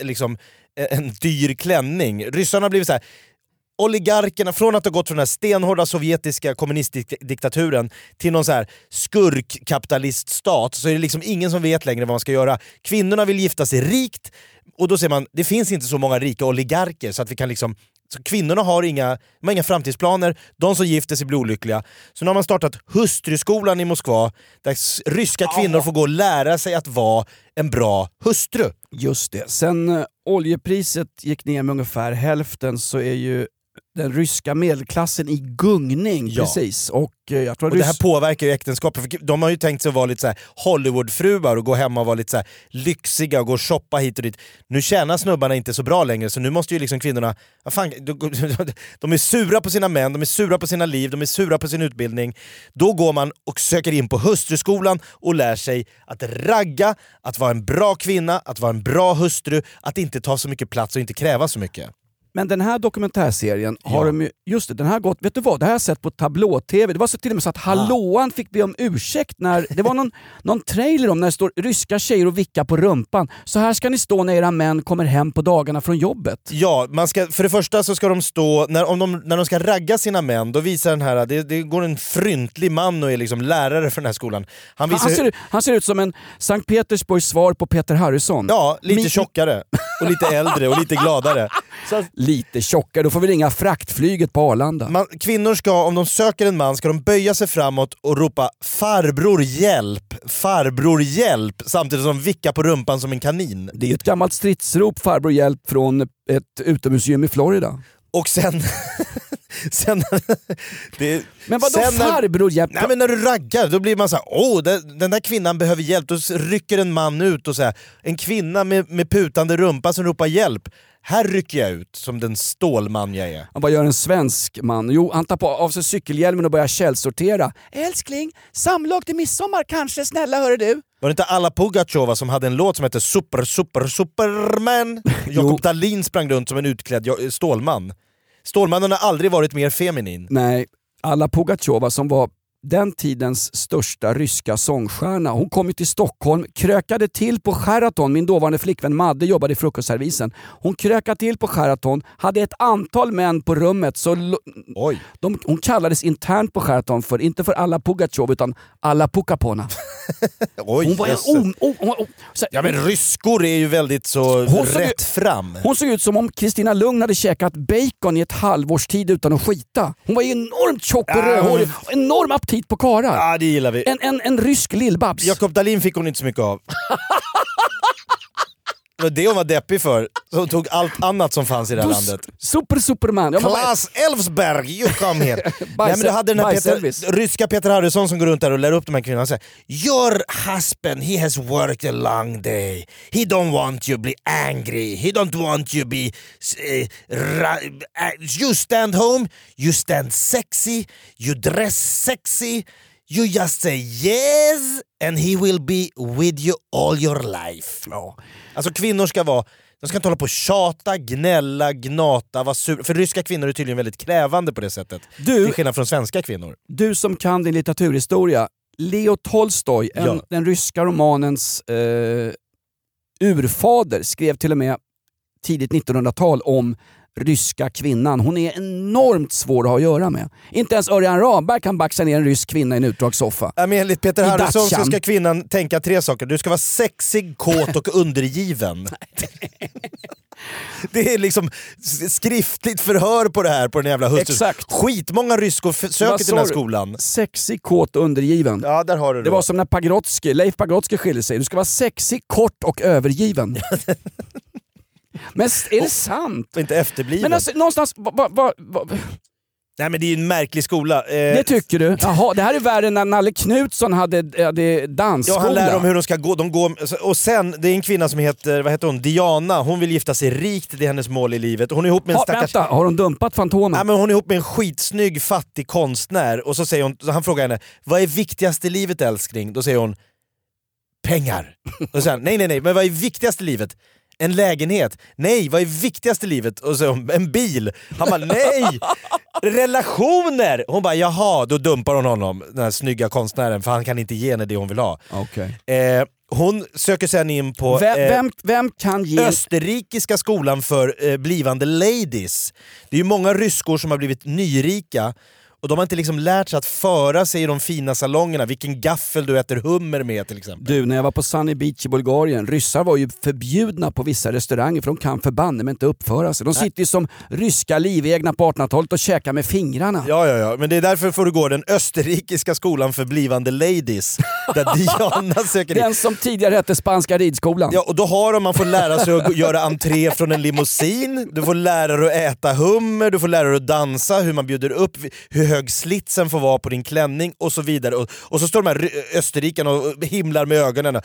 dyr klänning. Ryssarna har blivit så här... Oligarkerna, från att ha gått från den här stenhårda sovjetiska kommunistdiktaturen till någon så här skurkkapitaliststat, så är det liksom ingen som vet längre vad man ska göra. Kvinnorna vill gifta sig rikt, och då säger man det finns inte så många rika oligarker så att vi kan liksom... Så kvinnorna har inga framtidsplaner, de som gifter sig blir olyckliga. Så nu har man startat Hustruskolan i Moskva, där ryska kvinnor får gå och lära sig att vara en bra hustru. Just det. Sen oljepriset gick ner med ungefär hälften så är ju den ryska medelklassen i gungning. Ja. Precis. Och jag tror och det här påverkar ju äktenskapet, för de har ju tänkt sig att vara lite så här Hollywoodfruar och gå hemma och vara lite så här lyxiga och gå och shoppa hit och dit. Nu tjänar snubbarna inte så bra längre, så nu måste ju liksom kvinnorna... de är sura på sina män, de är sura på sina liv, de är sura på sin utbildning. Då går man och söker in på Hustruskolan och lär sig att ragga, att vara en bra kvinna, att vara en bra hustru, att inte ta så mycket plats och inte kräva så mycket. Men den här dokumentärserien har de ju, just det, den här gått, vet du vad, det här har jag sett på tablå-tv. Det var så till och med så att Hallåan fick be om ursäkt när det var någon trailer om när det står ryska tjejer och vickar på rumpan. Så här ska ni stå när era män kommer hem på dagarna från jobbet. Ja, för det första så ska de stå, när de ska ragga sina män, då visar den här, det går en fryntlig man och är liksom lärare för den här skolan. Han ser ut som en Sankt Petersburgs svar på Peter Harrison. Ja, lite tjockare och lite äldre och lite gladare. Så lite tjockare, då får vi ringa fraktflyget på Arlanda. Kvinnor ska, om de söker en man, ska de böja sig framåt och ropa farbror hjälp, samtidigt som de vickar på rumpan som en kanin. Det är ju ett gammalt stridsrop, farbror hjälp, från ett utomhusgym i Florida. Och sen men vadå farbror hjälp? Nej, men när du raggar, då blir man så här: den där kvinnan behöver hjälp. Då rycker en man ut och så här, en kvinna med putande rumpa som ropar hjälp. Här rycker jag ut som den stålman jag är. Vad gör en svensk man? Jo, han tar av sig cykelhjälmen och börjar källsortera. Älskling, samlag till midsommar kanske, snälla hör du. Var det inte Alla Pugachova som hade en låt som hette Superman? Jakob Dahlin sprang runt som en utklädd stålman. Stålmannen har aldrig varit mer feminin. Nej, Alla Pugachova som var den tidens största ryska sångstjärna. Hon kom ju till Stockholm, krökade till på Sheraton. Min dåvarande flickvän Madde jobbade i frukostservisen. Hon krökade till på Sheraton, hade ett antal män på rummet. Så hon kallades internt på Sheraton för, inte för Alla Pugachova utan Alla Pukapona. Hon var ja, men ryskor är ju väldigt så rätt fram. Hon såg ut som om Kristina Lugn hade käkat bacon i ett halvårs tid utan att skita. Hon var ju enormt tjock och rödhårig, enorm aptit på karar. Ja, det gillar vi. En rysk lillbabs. Jakob Dahlin fick hon inte så mycket av. Det var det hon var deppig för. Så hon tog allt annat som fanns i det här landet. Superman. Claes Elfsberg, you come here. Nej, men du hade den här ryska Peter Harrison som går runt där och lär upp de här kvinnorna och säger: Your husband, he has worked a long day. He don't want you be angry. He don't want you be... you stand home, you stand sexy, you dress sexy. You just say yes and he will be with you all your life. Ja. Alltså kvinnor ska inte hålla på och tjata, gnälla, gnata, vara sur. För ryska kvinnor är tydligen väldigt krävande på det sättet. Till skillnad från svenska kvinnor. Du som kan din litteraturhistoria, Leo Tolstoj, den ryska romanens urfader, skrev till och med tidigt 1900-tal om ryska kvinnan. Hon är enormt svår att ha att göra med. Inte ens Örjan Ramberg kan baxa ner en rysk kvinna i en utdragssoffa. Ja, men enligt Peter Harrison så ska kvinnan tänka 3 saker. Du ska vara sexig, kåt och undergiven. Det är liksom skriftligt förhör på det här på den jävla hustrun. Exakt. Skitmånga ryskor söker till den här skolan. Sexig, kåt och undergiven. Ja, där har du det. Det var som när Leif Pagrotsky skilde sig. Du ska vara sexig, kort och övergiven. Men är det sant? Och inte efterbliven. Men alltså, någonstans... Nej, men det är ju en märklig skola. Det tycker du? Jaha, det här är värre än när Nalle Knutsson hade dansskola. Ja, han lär dem hur de ska gå. Och sen, det är en kvinna som heter, vad heter hon? Diana. Hon vill gifta sig rikt, det är hennes mål i livet. Hon är ihop med en stackars... Vänta, har hon dumpat Fantomen? Nej, men hon är ihop med en skitsnygg, fattig konstnär. Och så säger hon, han frågar henne, vad är viktigast i livet, älskling? Då säger hon, pengar. Och sen, nej, men vad är viktigast i livet? En lägenhet. Nej, vad är viktigast i livet? Och så en bil. Han bara, nej! Relationer! Hon bara, jaha, då dumpar hon honom, den här snygga konstnären, för han kan inte ge henne det hon vill ha. Okay. Hon söker sen in på vem kan ge... Österrikiska skolan för blivande ladies. Det är ju många ryskor som har blivit nyrika. Och de har inte liksom lärt sig att föra sig i de fina salongerna. Vilken gaffel du äter hummer med till exempel. Du, när jag var på Sunny Beach i Bulgarien, ryssar var ju förbjudna på vissa restauranger för de kan förbanne men inte uppföra sig. De sitter ju som ryska livegna på 1800-talet och käkar med fingrarna. Ja, men det är därför får du gå den österrikiska skolan för blivande ladies. Där Diana söker den som tidigare hette Spanska ridskolan. Ja, och då har man får lära sig att göra entré från en limousin. Du får lära dig att äta hummer, du får lära dig att dansa, hur man bjuder upp, hur hög slitsen får vara på din klänning och så vidare. Och så står de här österrikarna och himlar med ögonen.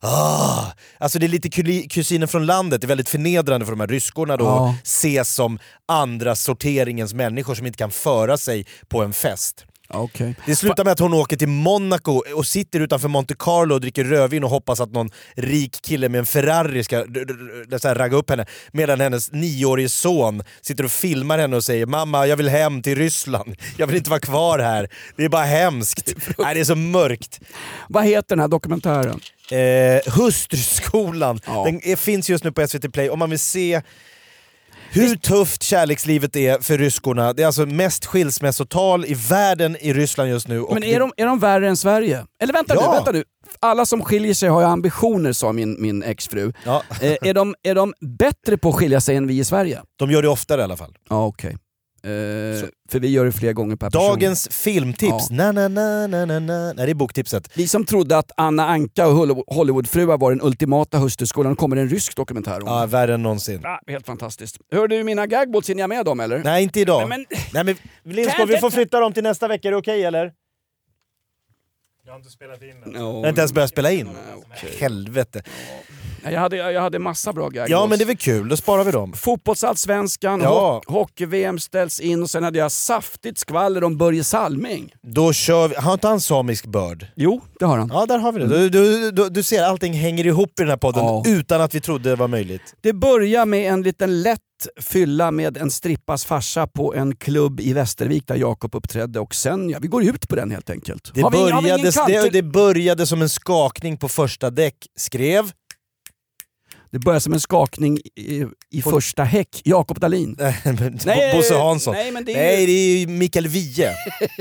Alltså det är lite kusiner från landet. Det är väldigt förnedrande för de här ryskorna då ses som andra sorteringens människor som inte kan föra sig på en fest. Okay. Det slutar med att hon åker till Monaco och sitter utanför Monte Carlo och dricker rödvin och hoppas att någon rik kille med en Ferrari ska ragga upp henne, medan hennes 9-årige son sitter och filmar henne och säger, mamma, jag vill hem till Ryssland, jag vill inte vara kvar här, det är bara hemskt. Nej, det är så mörkt. Vad heter den här dokumentären? Hustruskolan. Den finns just nu på SVT Play om man vill se hur tufft kärlekslivet är för ryskorna. Det är alltså mest skilsmässotal i världen i Ryssland just nu. Men är de värre än Sverige? Eller vänta nu. Alla som skiljer sig har ju ambitioner, sa min exfru. Ja. Är de bättre på att skilja sig än vi i Sverige? De gör det oftare i alla fall. Ja, okej. För vi gör det flera gånger per person. Dagens filmtips. Nej, det är boktipset. Vi som trodde att Anna Anka och Hollywoodfruar var den ultimata hustruskolan, kommer en rysk dokumentär om. Ja, värre än någonsin. Helt fantastiskt. Hör du mina gagballs, hinner jag med dem eller? Nej, inte idag. Nej men Lindskov, vi får flytta dem till nästa vecka, är det okej eller? Jag har inte spelat in den. Jag har inte ens börjat spela in. Helvete. Jag hade massa bra gagballs. Ja, men det är väl kul, då sparar vi dem. Fotbollsallsvenskan, hockey-VM ställs in och sen hade jag saftigt skvaller om Börje Salming. Då kör vi. Har inte han samisk börd? Jo, det har han. Ja, där har vi det. Du ser, allting hänger ihop i den här podden utan att vi trodde det var möjligt. Det börjar med en liten lätt fylla med en strippas farsa på en klubb i Västervik där Jakob uppträdde, och sen, vi går ut på den helt enkelt. Det började som en skakning på första däck, skrev. Det började som en skakning i första häck. Jakob Dahlin. Nej, Bosse Hansson. Det är ju Mikael Wiehe.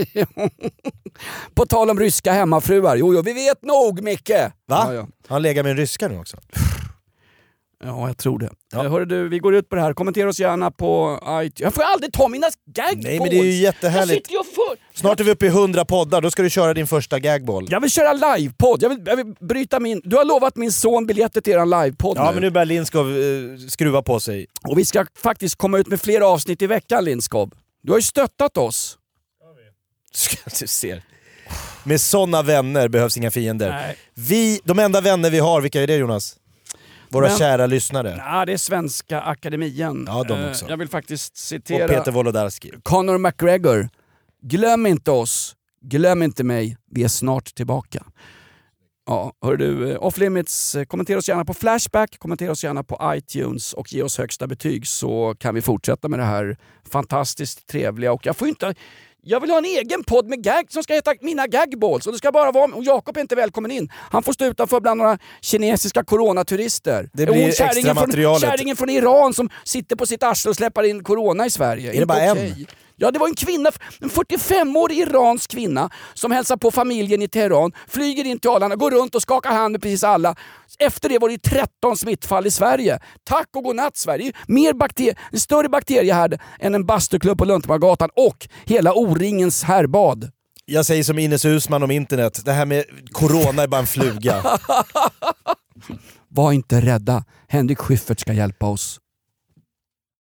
På tal om ryska hemmafruar. Jo, vi vet nog, Micke. Va? Ja. Han lägger med en ryska nu också. Ja, jag tror det. Hörru du, vi går ut på det här. Kommentera oss gärna på iTunes. Jag får aldrig ta mina gagballs. Nej, men det är ju jättehärligt. Snart är vi uppe i 100 poddar, då ska du köra din första gagball. Jag vill köra livepodd. Jag vill bryta min... Du har lovat min son biljetter till er livepodd nu. Ja, men nu börjar Lindskov skruva på sig. Och vi ska faktiskt komma ut med flera avsnitt i veckan, Lindskov. Du har ju stöttat oss. Du ser. Med såna vänner behövs inga fiender. De enda vänner vi har, vilka är det, Jonas? Våra kära lyssnare. Ja, det är Svenska Akademien. Ja, de också. Jag vill faktiskt citera... Och Peter Wolodarski. Conor McGregor. Glöm inte oss. Glöm inte mig. Vi är snart tillbaka. Ja, hör du. Off Limits. Kommentera oss gärna på Flashback. Kommentera oss gärna på iTunes. Och ge oss högsta betyg, så kan vi fortsätta med det här fantastiskt trevliga. Och jag vill ha en egen podd med gag som ska heta Mina Gagballs. Och det ska bara vara... Och Jakob är inte välkommen in. Han får stå utanför bland några kinesiska coronaturister. Det blir extra materialet. Kärringen från Iran som sitter på sitt arsle och släpper in corona i Sverige. Är det bara en? Ja, det var en kvinna, en 45-årig iransk kvinna som hälsar på familjen i Teheran, flyger in till Arlanda, går runt och skakar hand med precis alla. Efter det var det 13 smittfall i Sverige. Tack och godnatt Sverige. En större bakteriehärd än en bastuklubb på Luntemargatan och hela O-ringens härbad. Jag säger som Ines Usman om internet, det här med corona är bara en fluga. Var inte rädda. Henrik Schyffert ska hjälpa oss.